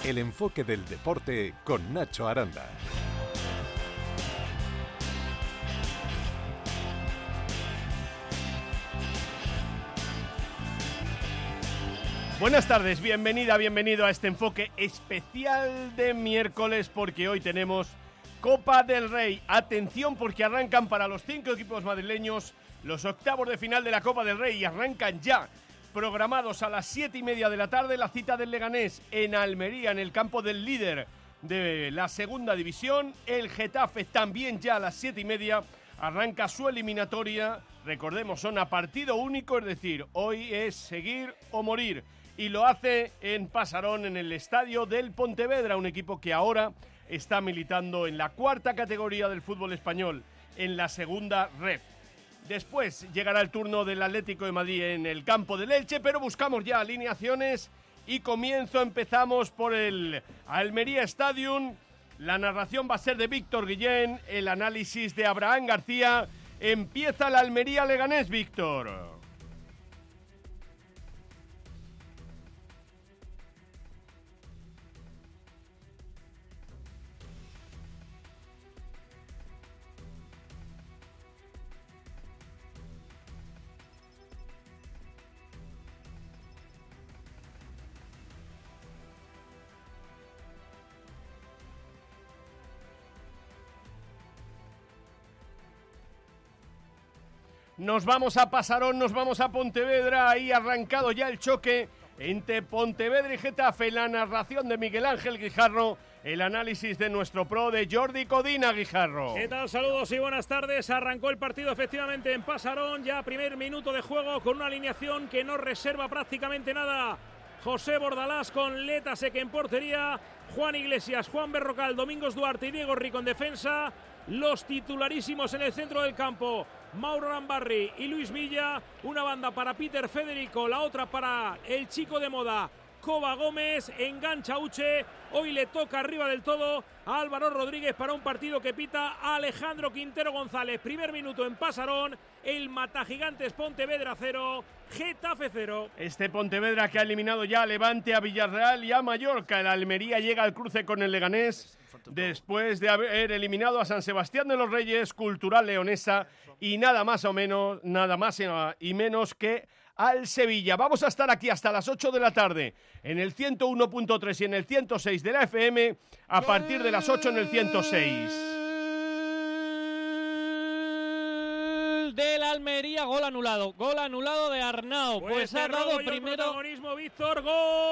el enfoque del deporte con Nacho Aranda. Buenas tardes, bienvenido a este enfoque especial de miércoles, porque hoy tenemos Copa del Rey. Atención, porque arrancan para los 5 equipos madrileños los octavos de final de la Copa del Rey y arrancan ya. Programados a las 7:30 de la tarde, la cita del Leganés en Almería, en el campo del líder de la segunda división. El Getafe también ya a las 7:30 arranca su eliminatoria. Recordemos, son a partido único, es decir, hoy es seguir o morir. Y lo hace en Pasarón, en el estadio del Pontevedra, un equipo que ahora está militando en la cuarta categoría del fútbol español, en la segunda ref. Después llegará el turno del Atlético de Madrid en el campo del Elche, pero buscamos ya alineaciones y empezamos por el Almería Stadium. La narración va a ser de Víctor Guillén, el análisis de Abraham García. Empieza la Almería Leganés, Víctor. Nos vamos a Pasarón, nos vamos a Pontevedra. Ahí ha arrancado ya el choque entre Pontevedra y Getafe. La narración de Miguel Ángel Guijarro, el análisis de nuestro pro de Jordi Codina. Guijarro. ¿Qué tal? Saludos y buenas tardes. Arrancó el partido efectivamente en Pasarón. Ya primer minuto de juego con una alineación que no reserva prácticamente nada. José Bordalás con Letasek en portería, Juan Iglesias, Juan Berrocal, Domingos Duarte y Diego Rico en defensa. Los titularísimos en el centro del campo, Mauro Rambarri y Luis Villa. Una banda para Peter Federico, la otra para el chico de moda, Coba Gómez. Engancha Uche. Hoy le toca arriba del todo a Álvaro Rodríguez para un partido que pita Alejandro Quintero González. Primer minuto en Pasarón. El Matagigantes Pontevedra 0, Getafe 0. Este Pontevedra que ha eliminado ya a Levante, a Villarreal y a Mallorca. El Almería llega al cruce con el Leganés después de haber eliminado a San Sebastián de los Reyes, Cultural Leonesa y nada más y menos que al Sevilla. Vamos a estar aquí hasta las 8 de la tarde en el 101.3 y en el 106 de la FM, a partir de las 8 en el 106. Del Almería, gol anulado de Arnau. Pues ha dado primero protagonismo Víctor,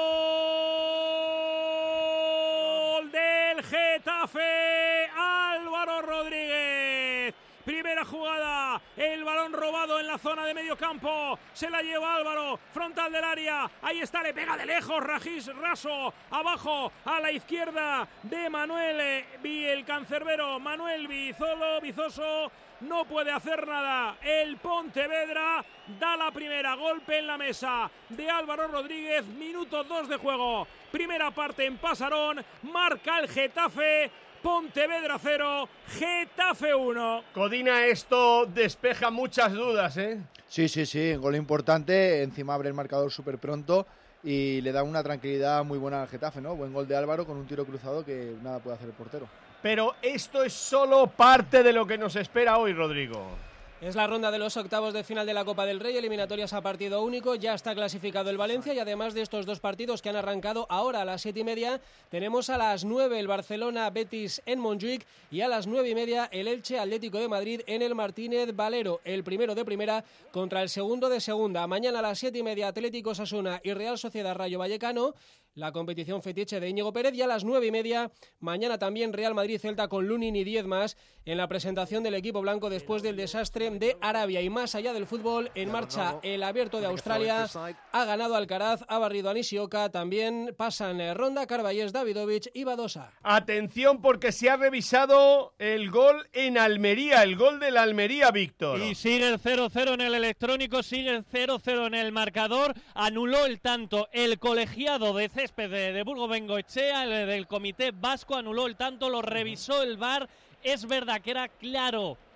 gol del Getafe, Álvaro Rodríguez. Primera jugada, el balón robado en la zona de medio campo, se la lleva Álvaro, frontal del área, ahí está, le pega de lejos Rajis Raso, abajo a la izquierda de Manuel el cancerbero, Manuel Vizoso, no puede hacer nada. El Pontevedra da la primera, golpe en la mesa de Álvaro Rodríguez, minuto 2 de juego, primera parte en Pasarón, marca el Getafe. Pontevedra 0, Getafe 1. Codina, esto despeja muchas dudas, ¿eh? Sí, gol importante, encima abre el marcador súper pronto y le da una tranquilidad muy buena al Getafe, ¿no? Buen gol de Álvaro con un tiro cruzado que nada puede hacer el portero. Pero esto es solo parte de lo que nos espera hoy, Rodrigo. Es la ronda de los octavos de final de la Copa del Rey, eliminatorias a partido único. Ya está clasificado el Valencia y además de estos dos partidos que han arrancado ahora a las 7:30, tenemos a las 9 el Barcelona-Betis en Montjuic y a las 9:30 el Elche-Atlético de Madrid en el Martínez Valero. El primero de primera contra el segundo de segunda. Mañana a las 7:30 Atlético Osasuna y Real Sociedad Rayo Vallecano. La competición fetiche de Íñigo Pérez, y a las 9:30 mañana también Real Madrid-Celta con Lunin y 10 más en la presentación del equipo blanco después del desastre de Arabia. Y más allá del fútbol, en marcha el Abierto de Australia, ha ganado Alcaraz, ha barrido a Nishioka, también pasan Ronda, Carballés, Davidovich y Badosa. Atención, porque se ha revisado el gol en Almería, el gol de la Almería, Víctor. Y sigue el 0-0 en el electrónico, sigue el 0-0 en el marcador. Anuló el tanto el colegiado de césped de Burgo Bengoechea, el del Comité Vasco, anuló el tanto, lo revisó el VAR. Es verdad que era claro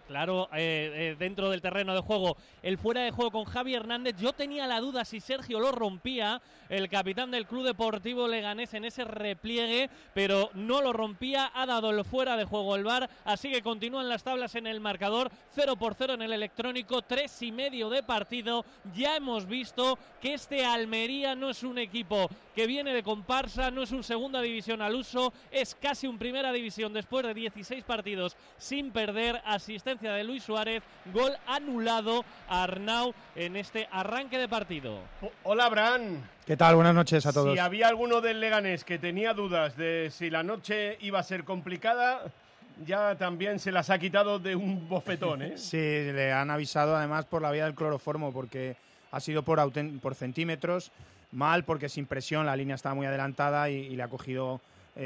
claro, dentro del terreno de juego, el fuera de juego con Javi Hernández. Yo tenía la duda si Sergio lo rompía, el capitán del Club Deportivo Leganés, en ese repliegue, pero no lo rompía, ha dado el fuera de juego el VAR, así que continúan las tablas en el marcador, 0-0 en el electrónico, 3,5 de partido. Ya hemos visto que este Almería no es un equipo que viene de comparsa, no es un segunda división al uso, es casi un primera división después de 16 partidos sin perder. Asistencia de Luis Suárez, gol anulado a Arnau en este arranque de partido. Hola, Bran. ¿Qué tal? Buenas noches a todos. Si había alguno del Leganés que tenía dudas de si la noche iba a ser complicada, ya también se las ha quitado de un bofetón, ¿eh? Sí, le han avisado además por la vía del cloroformo, porque ha sido por centímetros, mal porque sin presión, la línea estaba muy adelantada y le ha cogido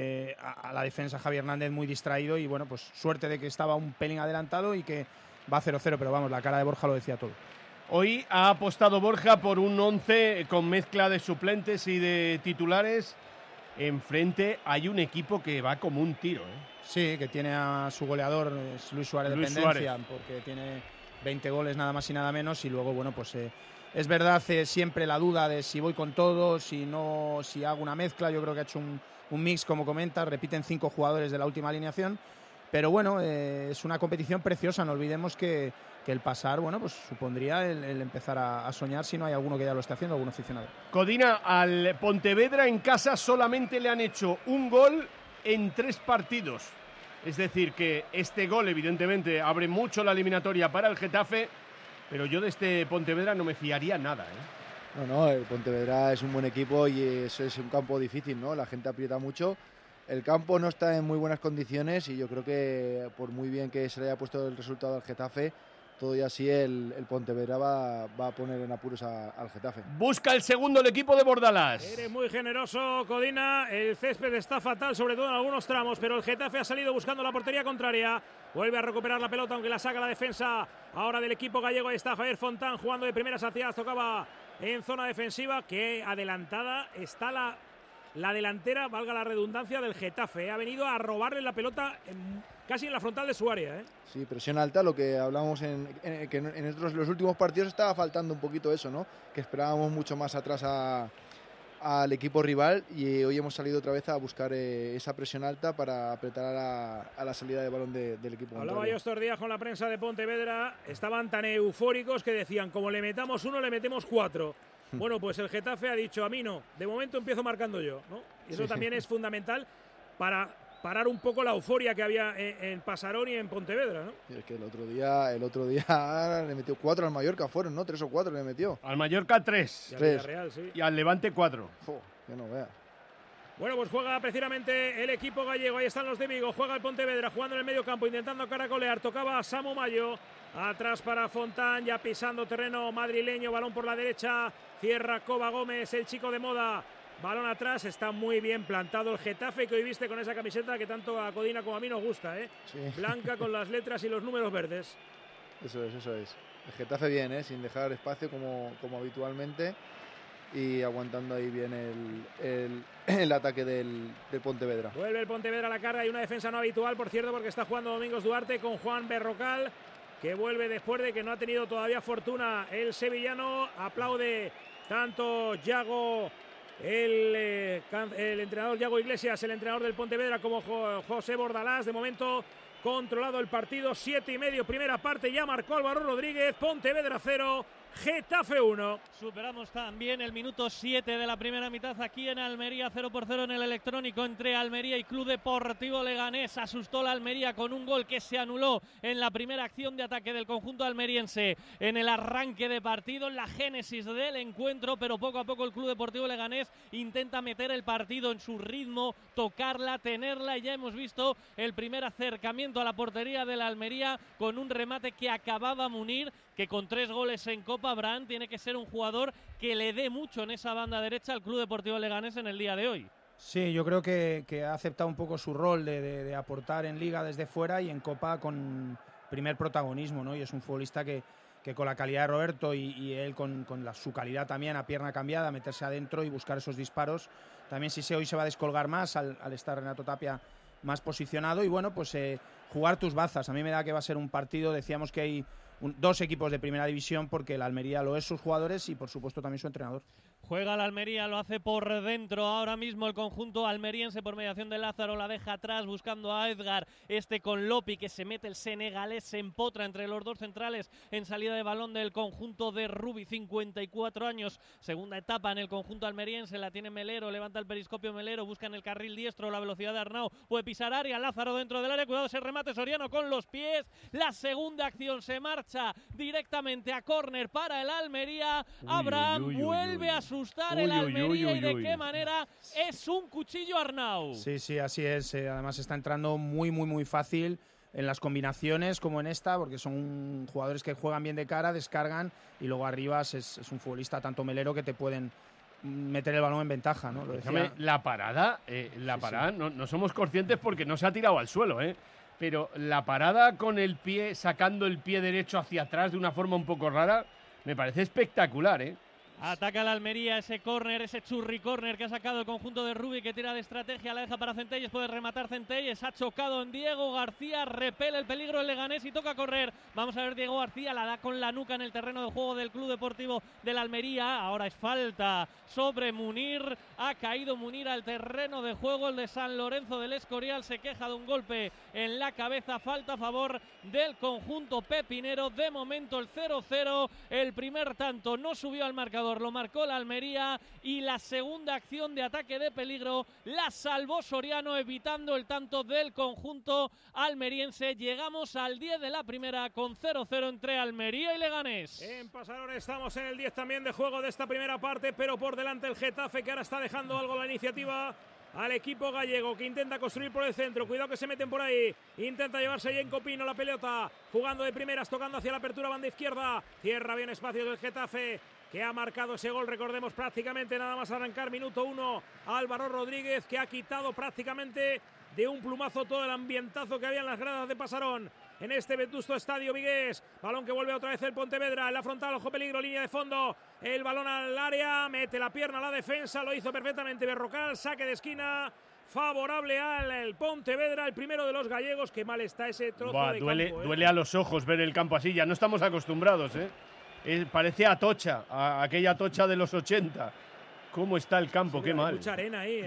a la defensa Javi Hernández muy distraído, y bueno, pues suerte de que estaba un pelín adelantado y que va 0-0, pero vamos, la cara de Borja lo decía todo. Hoy ha apostado Borja por un 11 con mezcla de suplentes y de titulares. Enfrente hay un equipo que va como un tiro, ¿eh? Sí, que tiene a su goleador, es Luis Suárez, porque tiene 20 goles nada más y nada menos, y luego, bueno, pues es verdad, siempre la duda de si voy con todo, si no, si hago una mezcla. Yo creo que ha hecho un mix, como comentas, repiten 5 jugadores de la última alineación, pero bueno, es una competición preciosa. No olvidemos que el pasar, bueno, pues supondría el empezar a soñar, si no hay alguno que ya lo esté haciendo, algún aficionado. Codina, al Pontevedra en casa solamente le han hecho un gol en 3 partidos. Es decir, que este gol evidentemente abre mucho la eliminatoria para el Getafe, pero yo de este Pontevedra no me fiaría nada, ¿eh? No, el Pontevedra es un buen equipo y es un campo difícil, ¿no? La gente aprieta mucho. El campo no está en muy buenas condiciones y yo creo que por muy bien que se le haya puesto el resultado al Getafe, todo y así el Pontevedra va a poner en apuros al Getafe. Busca el segundo el equipo de Bordalás. Eres muy generoso, Codina. El césped está fatal, sobre todo en algunos tramos, pero el Getafe ha salido buscando la portería contraria. Vuelve a recuperar la pelota, aunque la saca la defensa ahora del equipo gallego. Ahí está Javier Fontán jugando de primeras hacia, tocaba en zona defensiva. Qué adelantada está la delantera, valga la redundancia, del Getafe. Ha venido a robarle la pelota casi en la frontal de su área, ¿eh? Sí, presión alta, lo que hablamos que en los últimos partidos estaba faltando un poquito eso, ¿no? Que esperábamos mucho más atrás al equipo rival, y hoy hemos salido otra vez a buscar esa presión alta para apretar a la salida de balón del equipo contrario. Hablaba yo estos días con la prensa de Pontevedra, estaban tan eufóricos que decían, como le metamos 1, le metemos 4. Bueno, pues el Getafe ha dicho, a mí no, de momento empiezo marcando yo, ¿no? Y eso también es fundamental para parar un poco la euforia que había en Pasarón y en Pontevedra, ¿no? Y es que el otro día le metió 4 al Mallorca, fueron, ¿no? 3 o 4 le metió. Al Mallorca 3. Y al Villarreal, sí. Y al Levante 4. Que no veas. Bueno, pues juega precisamente el equipo gallego. Ahí están los de Vigo. Juega el Pontevedra, jugando en el medio campo, intentando caracolear. Tocaba a Samu Mayo. Atrás para Fontán, ya pisando terreno madrileño. Balón por la derecha. Cierra Coba Gómez, el chico de moda. Balón atrás, está muy bien plantado el Getafe, que hoy viste con esa camiseta que tanto a Codina como a mí nos gusta, ¿eh? Sí. Blanca con las letras y los números verdes. Eso es. El Getafe bien, ¿eh? Sin dejar espacio como habitualmente, y aguantando ahí bien el ataque del Pontevedra. Vuelve el Pontevedra a la carga y una defensa no habitual, por cierto, porque está jugando Domingos Duarte con Juan Berrocal, que vuelve después de que no ha tenido todavía fortuna el sevillano. Aplaude tanto Yago, el entrenador Yago Iglesias, el entrenador del Pontevedra, como José Bordalás. De momento controlado el partido, 7:30 primera parte, ya marcó Álvaro Rodríguez. Pontevedra 0, Getafe 1. Superamos también el minuto 7 de la primera mitad aquí en Almería, 0-0 en el electrónico entre Almería y Club Deportivo Leganés. Asustó la Almería con un gol que se anuló en la primera acción de ataque del conjunto almeriense en el arranque de partido, en la génesis del encuentro, pero poco a poco el Club Deportivo Leganés intenta meter el partido en su ritmo, tocarla, tenerla, y ya hemos visto el primer acercamiento a la portería de la Almería con un remate que acababa Munir, que con 3 goles en Copa, Abraham tiene que ser un jugador que le dé mucho en esa banda derecha al Club Deportivo Leganés en el día de hoy. Sí, yo creo que ha aceptado un poco su rol de aportar en Liga desde fuera y en Copa con primer protagonismo, ¿no? Y es un futbolista que con la calidad de Roberto y él con su calidad también a pierna cambiada, meterse adentro y buscar esos disparos. También hoy se va a descolgar más al estar Renato Tapia más posicionado y bueno, pues jugar tus bazas. A mí me da que va a ser un partido, decíamos que hay dos equipos de primera división porque el Almería lo es sus jugadores y por supuesto también su entrenador. Juega el Almería, lo hace por dentro ahora mismo el conjunto almeriense por mediación de Lázaro, la deja atrás buscando a Edgar, con Lopi que se mete, el senegalés se empotra entre los dos centrales en salida de balón del conjunto de Rubi, 54 años, segunda etapa en el conjunto almeriense, la tiene Melero, levanta el periscopio Melero, busca en el carril diestro la velocidad de Arnau, puede pisar área, Lázaro dentro del área, cuidado ese remate Soriano con los pies, la segunda acción se marcha directamente a córner para el Almería, Abraham vuelve a asustar el Almería y de qué manera, es un cuchillo Arnau. Sí, así es, además está entrando muy fácil en las combinaciones como en esta, porque son jugadores que juegan bien de cara, descargan y luego arriba es un futbolista tanto Melero que te pueden meter el balón en ventaja, ¿no? Déjame, la parada, no somos conscientes porque no se ha tirado al suelo, pero la parada con el pie, sacando el pie derecho hacia atrás de una forma un poco rara, me parece espectacular, Ataca el Almería, ese córner, ese churri córner que ha sacado el conjunto de Rubi, que tira de estrategia, la deja para Centelles, puede rematar Centelles, ha chocado en Diego García, repele el peligro el Leganés y toca correr. Vamos a ver, Diego García la da con la nuca en el terreno de juego del Club Deportivo del Almería, ahora es falta sobre Munir, ha caído Munir al terreno de juego, el de San Lorenzo del Escorial se queja de un golpe en la cabeza, falta a favor del conjunto pepinero, de momento el 0-0, el primer tanto no subió al marcador, lo marcó la Almería y la segunda acción de ataque de peligro la salvó Soriano evitando el tanto del conjunto almeriense. Llegamos al 10 de la primera con 0-0 entre Almería y Leganés. En Pasarón estamos en el 10 también de juego de esta primera parte, pero por delante el Getafe que ahora está dejando algo la iniciativa al equipo gallego que intenta construir por el centro, cuidado que se meten por ahí, intenta llevarse Jenko Pino la pelota, jugando de primeras, tocando hacia la apertura banda izquierda, cierra bien espacios del Getafe que ha marcado ese gol, recordemos prácticamente nada más arrancar minuto 1, Álvaro Rodríguez que ha quitado prácticamente de un plumazo todo el ambientazo que había en las gradas de Pasarón en este vetusto estadio vigués, balón que vuelve otra vez el Pontevedra, en la frontal, ojo peligro, línea de fondo, el balón al área, mete la pierna a la defensa, lo hizo perfectamente Berrocal, saque de esquina favorable al Pontevedra, el primero de los gallegos. Qué mal está ese trozo de campo, duele a los ojos ver el campo así, ya no estamos acostumbrados, parece Atocha, aquella Atocha de los 80. ¿Cómo está el campo? Qué mal. Mucha arena ahí,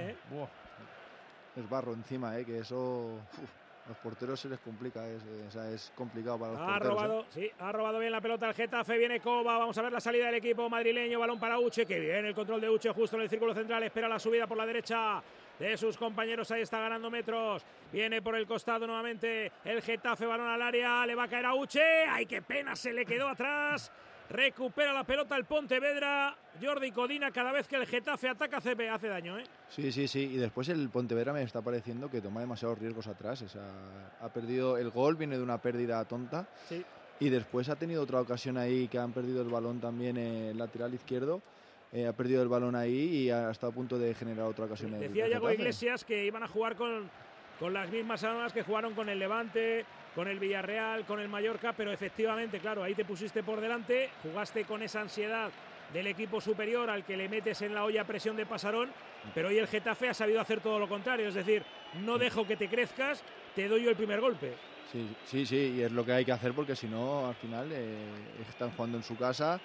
Es barro encima, que eso los porteros se les complica, es complicado para los porteros. Ha robado bien la pelota el Getafe, viene Coba, vamos a ver la salida del equipo madrileño, balón para Uche, que bien el control de Uche justo en el círculo central, espera la subida por la derecha de sus compañeros, ahí está ganando metros, viene por el costado nuevamente el Getafe, balón al área, le va a caer a Uche, ¡ay qué pena, se le quedó atrás! Recupera la pelota el Pontevedra, Jordi Codina, cada vez que el Getafe ataca hace daño, Sí, y después el Pontevedra me está pareciendo que toma demasiados riesgos atrás, ha perdido el gol, viene de una pérdida tonta, sí. Y después ha tenido otra ocasión ahí que han perdido el balón también el lateral izquierdo, ha perdido el balón ahí y ha estado a punto de generar otra ocasión. Decía Yago Iglesias que iban a jugar con las mismas armas que jugaron con el Levante, con el Villarreal, con el Mallorca, pero efectivamente, claro, ahí te pusiste por delante, jugaste con esa ansiedad del equipo superior al que le metes en la olla presión de Pasarón, pero hoy el Getafe ha sabido hacer todo lo contrario, es decir, no dejo que te crezcas, te doy yo el primer golpe. Sí, y es lo que hay que hacer porque si no, al final están jugando en su casa,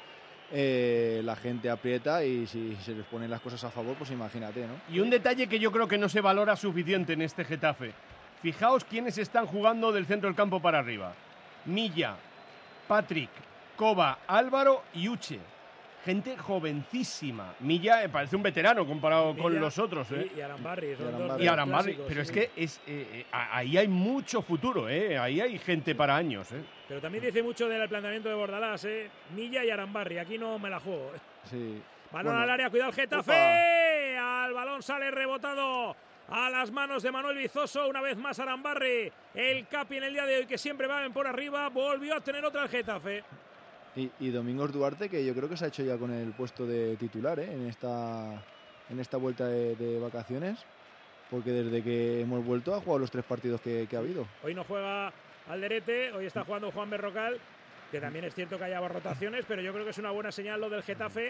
la gente aprieta y si se les ponen las cosas a favor, pues imagínate, ¿no? Y un detalle que yo creo que no se valora suficiente en este Getafe. Fijaos quiénes están jugando del centro del campo para arriba. Milla, Patrick, Coba, Álvaro y Uche. Gente jovencísima. Milla parece un veterano comparado con los otros. Y Arambarri. Y Arambarri. Pero es que ahí hay mucho futuro. Ahí hay gente para años. Pero también dice mucho del planteamiento de Bordalás. Milla y Arambarri. Aquí no me la juego. Sí. Balón al área, cuidado el Getafe. Al balón sale rebotado a las manos de Manuel Vizoso, una vez más Arambarri, el capi en el día de hoy que siempre va por arriba, volvió a tener otra el Getafe. Y Domingos Duarte, que yo creo que se ha hecho ya con el puesto de titular en esta vuelta de vacaciones, porque desde que hemos vuelto ha jugado los 3 partidos que ha habido. Hoy no juega Alderete, hoy está jugando Juan Berrocal, que también es cierto que haya rotaciones, pero yo creo que es una buena señal lo del Getafe,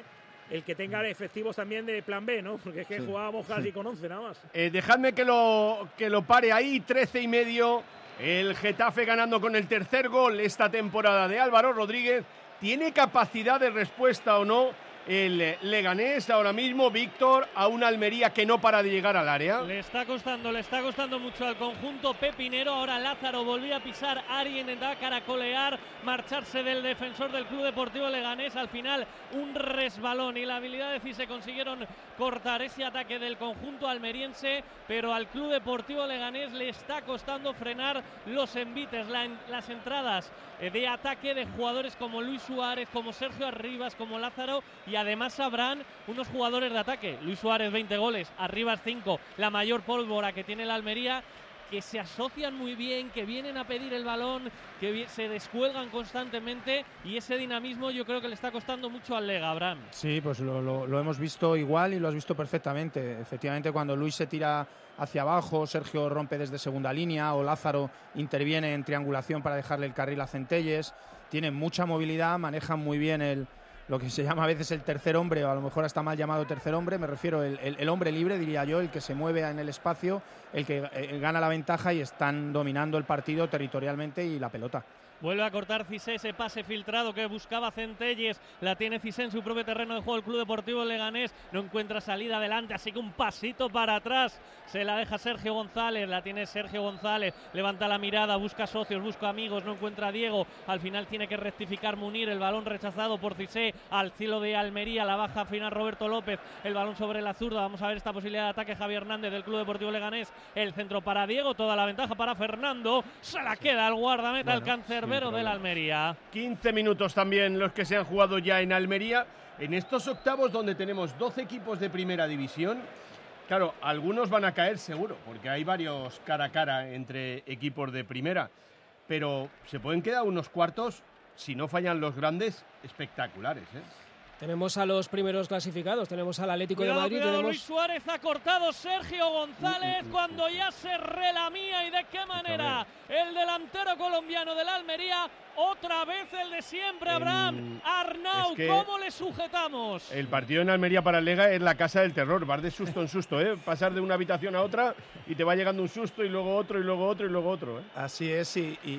el que tenga efectivos también de plan B, ¿no? Porque es que jugábamos casi con 11 nada más. Dejadme que lo pare ahí, 13,5. El Getafe ganando con el tercer gol esta temporada de Álvaro Rodríguez. ¿Tiene capacidad de respuesta o no el Leganés ahora mismo, Víctor, a una Almería que no para de llegar al área? Le está costando mucho al conjunto pepinero. Ahora Lázaro volvía a pisar, Ari intentaba caracolear, marcharse del defensor del Club Deportivo Leganés. Al final un resbalón y la habilidad de Cisse consiguieron cortar ese ataque del conjunto almeriense, pero al Club Deportivo Leganés le está costando frenar los envites, las entradas de ataque de jugadores como Luis Suárez, como Sergio Arribas, como Lázaro, y además habrán unos jugadores de ataque. Luis Suárez 20 goles, Arribas 5, la mayor pólvora que tiene la Almería, que se asocian muy bien, que vienen a pedir el balón, que se descuelgan constantemente, y ese dinamismo yo creo que le está costando mucho al Lega, Abraham. Sí, pues lo hemos visto igual y lo has visto perfectamente. Efectivamente, cuando Luis se tira hacia abajo, Sergio rompe desde segunda línea o Lázaro interviene en triangulación para dejarle el carril a Centelles. Tienen mucha movilidad, manejan muy bien lo que se llama a veces el tercer hombre, o a lo mejor hasta mal llamado tercer hombre, me refiero el hombre libre, diría yo, el que se mueve en el espacio, el que gana la ventaja, y están dominando el partido territorialmente y la pelota. Vuelve a cortar Cissé, ese pase filtrado que buscaba Centelles. La tiene Cissé en su propio terreno de juego. El Club Deportivo Leganés no encuentra salida adelante, así que un pasito para atrás. Se la deja Sergio González, la tiene Sergio González. Levanta la mirada, busca socios, busca amigos, no encuentra a Diego. Al final tiene que rectificar Munir. El balón rechazado por Cissé al cielo de Almería. La baja al final Roberto López. El balón sobre la zurda. Vamos a ver esta posibilidad de ataque. Javier Hernández del Club Deportivo Leganés. El centro para Diego. Toda la ventaja para Fernando. Se la queda al guardameta, el cancerbero de la Almería. 15 minutos también los que se han jugado ya en Almería. En estos octavos donde tenemos 12 equipos de primera división, claro, algunos van a caer seguro, porque hay varios cara a cara entre equipos de primera, pero se pueden quedar unos cuartos, si no fallan los grandes, espectaculares, ¿eh? Tenemos a los primeros clasificados, tenemos al Atlético de Madrid. Cuidado, tenemos... Luis Suárez ha cortado Sergio González cuando ya se relamía, y de qué manera el delantero colombiano del Almería, otra vez el de siempre, Abraham. Arnau, es que ¿cómo le sujetamos? El partido en Almería para el Lega es la casa del terror, vas de susto en susto, ¿eh? Pasar de una habitación a otra y te va llegando un susto y luego otro y luego otro y luego otro, ¿eh? Así es,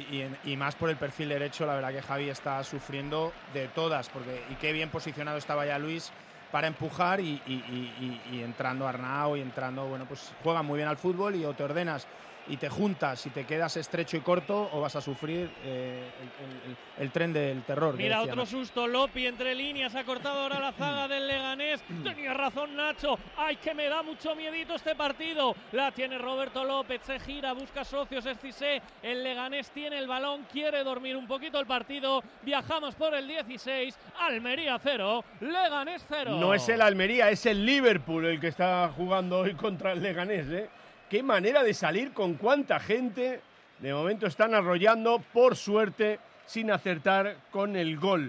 y más por el perfil derecho. La verdad que Javi está sufriendo de todas, y qué bien posicionado estaba ya Luis para empujar, y entrando Arnau y entrando, bueno, pues juegan muy bien al fútbol, y o te ordenas y te juntas y te quedas estrecho y corto, o vas a sufrir el tren del terror. Mira, otro susto, Lopi entre líneas, ha cortado ahora la zaga del Leganés. Tenía razón Nacho, ¡ay, que me da mucho miedito este partido! La tiene Roberto López, se gira, busca socios, es Cissé. El Leganés tiene el balón, quiere dormir un poquito el partido. Viajamos por el 16, Almería 0, Leganés 0. No es el Almería, es el Liverpool el que está jugando hoy contra el Leganés, ¿eh? Qué manera de salir, con cuánta gente. De momento están arrollando, por suerte, sin acertar con el gol.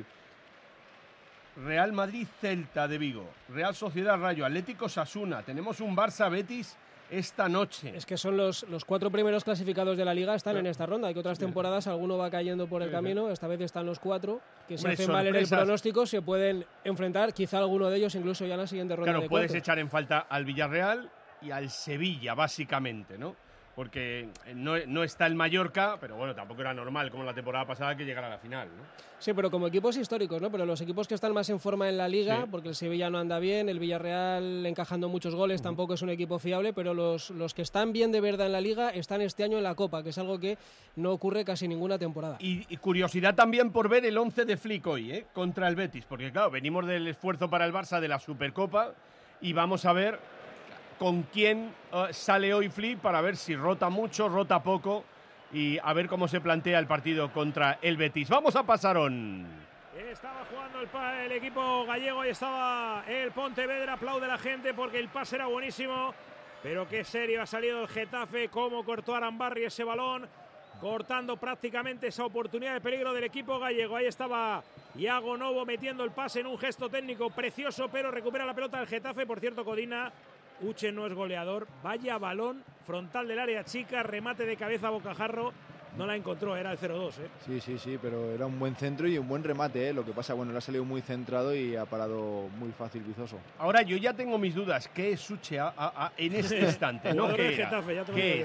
Real Madrid, Celta de Vigo, Real Sociedad Rayo, Atlético Osasuna. Tenemos un Barça Betis esta noche. Es que son los 4 primeros clasificados de la Liga, están en esta ronda. Hay que otras temporadas alguno va cayendo por el camino. Esta vez están los 4 que se hacen mal en el pronóstico, se pueden enfrentar. Quizá alguno de ellos incluso ya en la siguiente ronda. Claro, puedes echar en falta al Villarreal y al Sevilla, básicamente, ¿no? Porque no está el Mallorca, pero bueno, tampoco era normal, como la temporada pasada, que llegara a la final, ¿no? Sí, pero como equipos históricos, ¿no? Pero los equipos que están más en forma en la Liga, sí, porque el Sevilla no anda bien, el Villarreal encajando muchos goles, tampoco es un equipo fiable, pero los que están bien de verdad en la Liga están este año en la Copa, que es algo que no ocurre casi ninguna temporada. Y curiosidad también por ver el 11 de Flick hoy, contra el Betis, porque claro, venimos del esfuerzo para el Barça de la Supercopa y vamos a ver con quién sale hoy Flick, para ver si rota mucho, rota poco, y a ver cómo se plantea el partido contra el Betis. Vamos a Pasarón. Estaba jugando el equipo gallego y estaba el Pontevedra. Aplaude la gente porque el pase era buenísimo, pero qué serio ha salido el Getafe, cómo cortó Arambarri ese balón, cortando prácticamente esa oportunidad de peligro del equipo gallego. Ahí estaba Iago Novo metiendo el pase en un gesto técnico precioso, pero recupera la pelota del Getafe. Por cierto, Codina, Uche no es goleador. Vaya balón frontal del área chica, remate de cabeza a bocajarro. no la encontró, era el 0-2. Sí, pero era un buen centro y un buen remate. Lo que pasa, bueno, le ha salido muy centrado y ha parado muy fácil Vizoso. Ahora yo ya tengo mis dudas. ¿Qué es Suche en este instante? ¿No? ¿Qué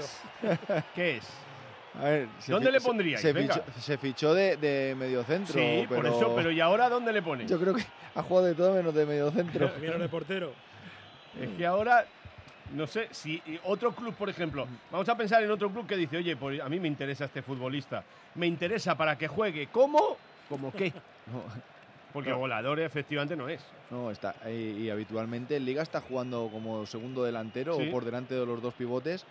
es? A ver, ¿Dónde le pondríais? Se fichó de mediocentro. Sí, pero por eso, pero ¿y ahora dónde le pones? Yo creo que ha jugado de todo menos de mediocentro. Menos de portero. Es que ahora, no sé, si otro club, por ejemplo, vamos a pensar en otro club que dice, oye, pues a mí me interesa este futbolista, me interesa para que juegue. ¿Cómo? ¿Cómo qué? No. Porque goleador efectivamente no es. No, está y habitualmente en Liga está jugando como segundo delantero o por delante de los dos pivotes.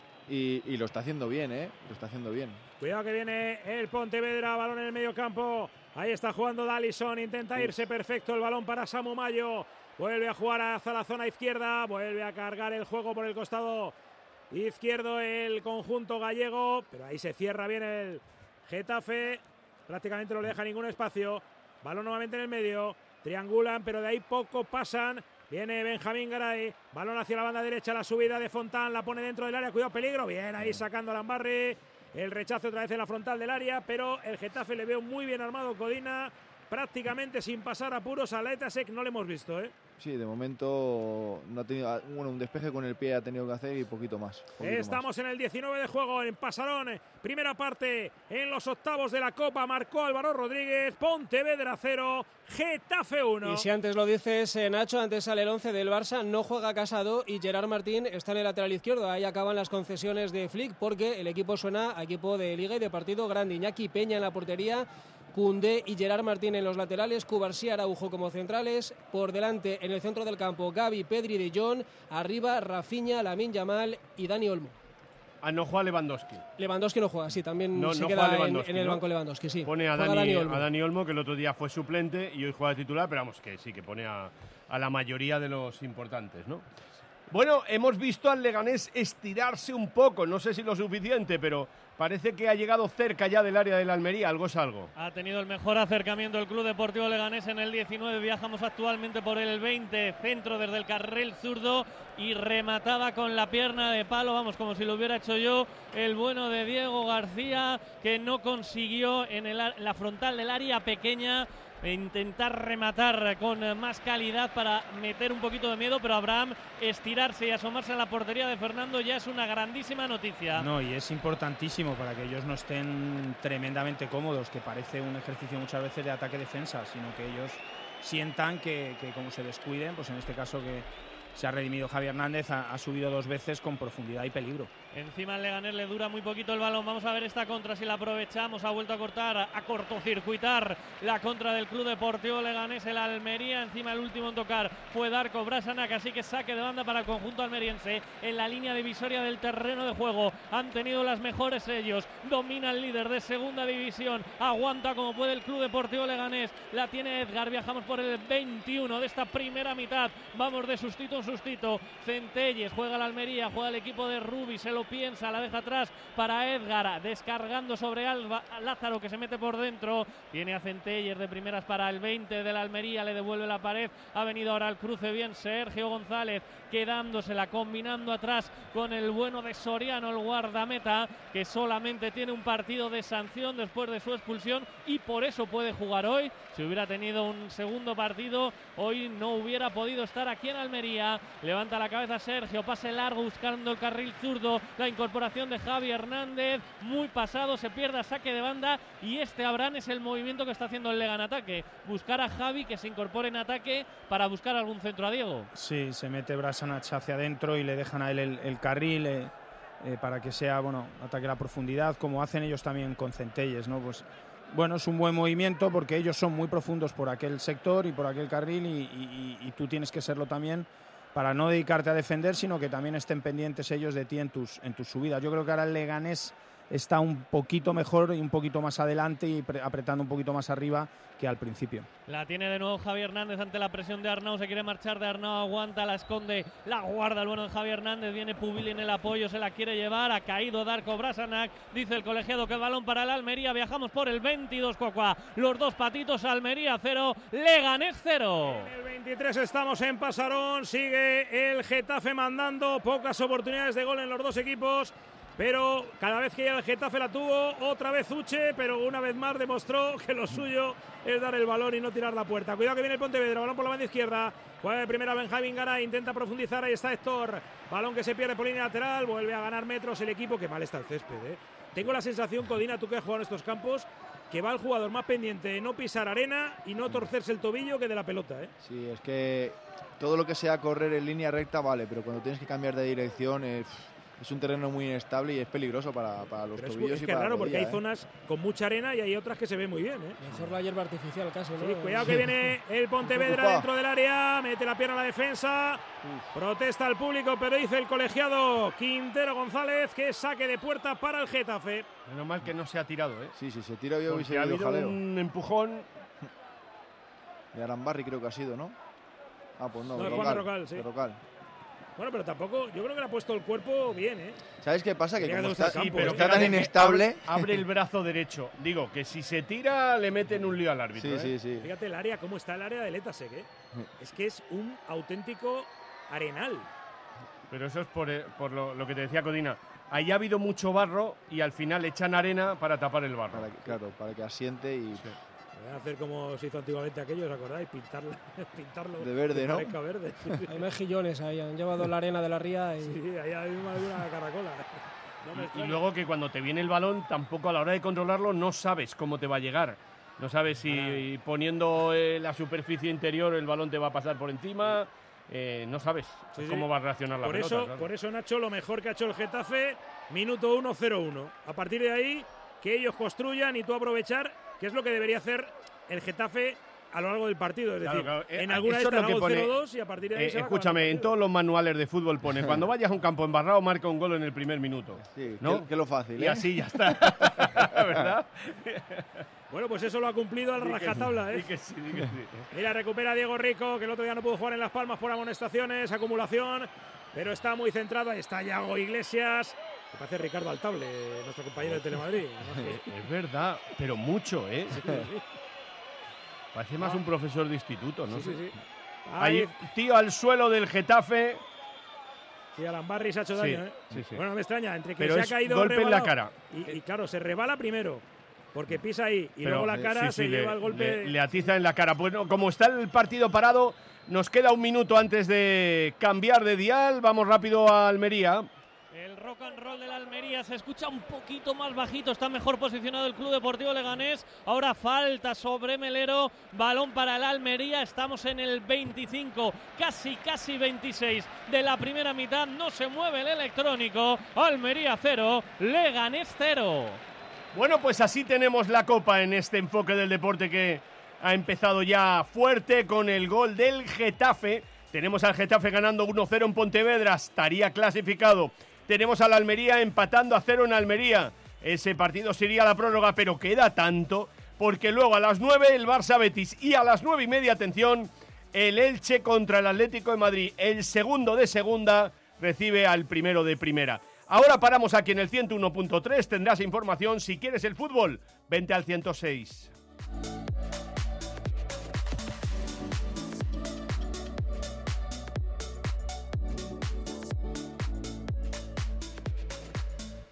Y lo está haciendo bien, Lo está haciendo bien. Cuidado que viene el Pontevedra, balón en el medio campo. Ahí está jugando Dallison, intenta irse perfecto el balón para Samu Mayo. Vuelve a jugar hacia la zona izquierda, vuelve a cargar el juego por el costado izquierdo el conjunto gallego. Pero ahí se cierra bien el Getafe, prácticamente no le deja ningún espacio. Balón nuevamente en el medio, triangulan, pero de ahí poco pasan. Viene Benjamín Garay, balón hacia la banda derecha, la subida de Fontán, la pone dentro del área, cuidado, peligro, bien ahí sacando a Lambarri, el rechazo otra vez en la frontal del área, pero el Getafe le veo muy bien armado Codina, prácticamente sin pasar apuros a Letasek, no le hemos visto, Sí, de momento no ha tenido, un despeje con el pie ha tenido que hacer y poquito más. Estamos en el 19 de juego en Pasarón, primera parte en los octavos de la Copa, marcó Álvaro Rodríguez, Pontevedra 0, Getafe 1. Y si antes lo dices, Nacho, antes sale el 11 del Barça, no juega Casado y Gerard Martín está en el lateral izquierdo, ahí acaban las concesiones de Flick porque el equipo suena a equipo de Liga y de partido grande. Iñaki Peña en la portería, Koundé y Gerard Martín en los laterales, Cubarsí, Araujo como centrales, por delante en el centro del campo Gavi, Pedri, De Jong, arriba Rafinha, Lamine Yamal y Dani Olmo. No juega Lewandowski. Lewandowski no juega, sí, también no queda en el banco Lewandowski, sí. Pone a Dani Olmo, que el otro día fue suplente y hoy juega de titular, pero vamos, que sí, que pone a la mayoría de los importantes, ¿no? Bueno, hemos visto al Leganés estirarse un poco, no sé si lo suficiente, pero parece que ha llegado cerca ya del área de la Almería, algo es algo. Ha tenido el mejor acercamiento el Club Deportivo Leganés en el 19, viajamos actualmente por el 20, centro desde el carril zurdo y remataba con la pierna de palo, vamos, como si lo hubiera hecho yo, el bueno de Diego García, que no consiguió en la frontal del área pequeña intentar rematar con más calidad para meter un poquito de miedo, pero Abraham estirarse y asomarse a la portería de Fernando ya es una grandísima noticia. No, y es importantísimo para que ellos no estén tremendamente cómodos, que parece un ejercicio muchas veces de ataque-defensa, sino que ellos sientan que como se descuiden, pues en este caso que se ha redimido Javi Hernández, ha subido 2 veces con profundidad y peligro. Encima el Leganés le dura muy poquito el balón. Vamos a ver esta contra si la aprovechamos. Ha vuelto a cortar, a cortocircuitar la contra del Club Deportivo Leganés, el Almería. Encima el último en tocar fue Darko Brasanac, así que saque de banda para el conjunto almeriense en la línea divisoria del terreno de juego. Han tenido las mejores ellos. Domina el líder de segunda división. Aguanta como puede el Club Deportivo Leganés. La tiene Edgar. Viajamos por el 21 de esta primera mitad. Vamos de sustito en sustito. Centelles juega la Almería, juega el equipo de Rubi, se lo piensa, la deja atrás para Edgar, descargando sobre Lázaro, que se mete por dentro. Tiene a Centelles de primeras para el 20 de la Almería, le devuelve la pared. Ha venido ahora al cruce bien Sergio González, quedándosela, combinando atrás con el bueno de Soriano, el guardameta, que solamente tiene un partido de sanción después de su expulsión y por eso puede jugar hoy. Si hubiera tenido un segundo partido, hoy no hubiera podido estar aquí en Almería. Levanta la cabeza Sergio, pase largo buscando el carril zurdo, la incorporación de Javi Hernández, muy pasado, se pierde a saque de banda y Abraham es el movimiento que está haciendo el Lega en ataque, buscar a Javi que se incorpore en ataque para buscar algún centro a Diego. Sí, se mete Brasanac hacia adentro y le dejan a él el carril para que sea, ataque a la profundidad, como hacen ellos también con Centelles, ¿no? Pues bueno, es un buen movimiento porque ellos son muy profundos por aquel sector y por aquel carril y tú tienes que serlo también para no dedicarte a defender, sino que también estén pendientes ellos de ti en tus subidas. Yo creo que ahora el Leganés está un poquito mejor y un poquito más adelante y apretando un poquito más arriba que al principio. La tiene de nuevo Javi Hernández ante la presión de Arnau, se quiere marchar de Arnau, aguanta, la esconde, la guarda el bueno de Javi Hernández, viene Pubili en el apoyo, se la quiere llevar, ha caído Darko Brasanac, dice el colegiado que el balón para el Almería, viajamos por el 22, Cuacua, los dos patitos, Almería 0, Leganés 0. En el 23 estamos en Pasarón, sigue el Getafe mandando, pocas oportunidades de gol en los dos equipos. Pero cada vez que llega el Getafe la tuvo, otra vez Uche, pero una vez más demostró que lo suyo es dar el balón y no tirar la puerta. Cuidado que viene el Pontevedra, balón por la banda izquierda. Juega de primera Benjamín Garay, intenta profundizar, ahí está Héctor. Balón que se pierde por línea lateral, vuelve a ganar metros el equipo, que mal está el césped, ¿eh? Tengo la sensación, Codina, tú que has jugado en estos campos, que va el jugador más pendiente de no pisar arena y no torcerse el tobillo que de la pelota, ¿eh? Sí, es que todo lo que sea correr en línea recta vale, pero cuando tienes que cambiar de dirección es un terreno muy inestable y es peligroso para los tobillos es y que para es raro la rodilla, porque hay zonas con mucha arena y hay otras que se ven muy bien, ¿eh? Mejor la hierba artificial casi, ¿no? Sí, cuidado que viene el Pontevedra dentro del área, mete la pierna a la defensa, protesta al público, pero dice el colegiado Quintero González que saque de puerta para el Getafe. Menos mal que no se ha tirado, ¿eh? Sí, se tira yo Porque hubiese ha habido habido jaleo. un empujón. De Arambarri creo que ha sido, ¿no? Ah, pues no, No, de es Juan Rocal, sí. de Rocal. Bueno, pero tampoco, yo creo que le ha puesto el cuerpo bien, ¿eh? ¿Sabes qué pasa? Que Tenía como que está, campo, pero ¿eh? está tan inestable. Abre el brazo derecho. Digo, que si se tira, le meten un lío al árbitro. Sí, ¿eh? sí, sí. Fíjate el área, cómo está el área de Letasek, ¿eh? Es que es un auténtico arenal. Pero eso es por lo que te decía Codina. Ahí ha habido mucho barro y al final echan arena para tapar el barro. Para que asiente y... Voy a hacer como se hizo antiguamente aquello, ¿os acordáis? Pintarlo de verde, que ¿no? parezca verde. Hay mejillones ahí, han llevado la arena de la ría y... Sí, ahí hay una caracola. No me Y extraña. luego que cuando te viene el balón, tampoco a la hora de controlarlo no sabes cómo te va a llegar. No sabes si poniendo la superficie interior el balón te va a pasar por encima. No sabes Sí, sí. cómo va a reaccionar la Por pelota. eso, claro. por eso, Nacho, lo mejor que ha hecho el Getafe, minuto 1, 0-1. A partir de ahí, que ellos construyan y tú aprovechar, que es lo que debería hacer el Getafe a lo largo del partido. Es decir, Claro. en alguna de Eso es estas lo que hago pone- 0-2 y a partir de ahí se va escúchame, acabando en el todos partido. los manuales de fútbol pone cuando vayas a un campo embarrado, marca un gol en el primer minuto. Sí, ¿no? que lo fácil, Y ¿eh? así ya está. ¿Verdad? Bueno, pues eso lo ha cumplido al rajatabla, Di ¿eh? que sí, di que sí. Mira, recupera a Diego Rico, que el otro día no pudo jugar en Las Palmas por amonestaciones, acumulación, pero está muy centrado. Ahí está Yago Iglesias. Me parece Ricardo Altable, nuestro compañero de Telemadrid. ¿No? Es verdad, pero mucho, ¿eh? Parece más un profesor de instituto, ¿no? Sí, sí, sí. Ahí, Ahí, tío al suelo del Getafe. sí, Arambarri se ha hecho Sí, daño, ¿eh? sí, sí. Bueno, no me extraña, entre que Pero se ha es caído golpe en la rebalado cara. Y claro, se rebala primero, porque pisa ahí, y Pero, luego la cara sí, se lleva le, el golpe. le atiza en la cara. Bueno, como está el partido parado, nos queda un minuto antes de cambiar de dial. Vamos rápido a Almería. El rock and roll de la Almería se escucha un poquito más bajito, está mejor posicionado el Club Deportivo Leganés. Ahora falta sobre Melero, balón para el Almería, estamos en el 25, casi 26 de la primera mitad, no se mueve el electrónico. Almería 0, Leganés 0. Bueno, pues así tenemos la Copa en este enfoque del deporte que ha empezado ya fuerte con el gol del Getafe. Tenemos al Getafe ganando 1-0 en Pontevedra, estaría clasificado. Tenemos al Almería empatando a 0 en Almería. Ese partido sería la prórroga, pero queda tanto, porque luego a las 9 el Barça Betis y a las 9:30, atención, el Elche contra el Atlético de Madrid. El segundo de segunda recibe al primero de primera. Ahora paramos aquí en el 101.3, tendrás información. Si quieres el fútbol, vente al 106.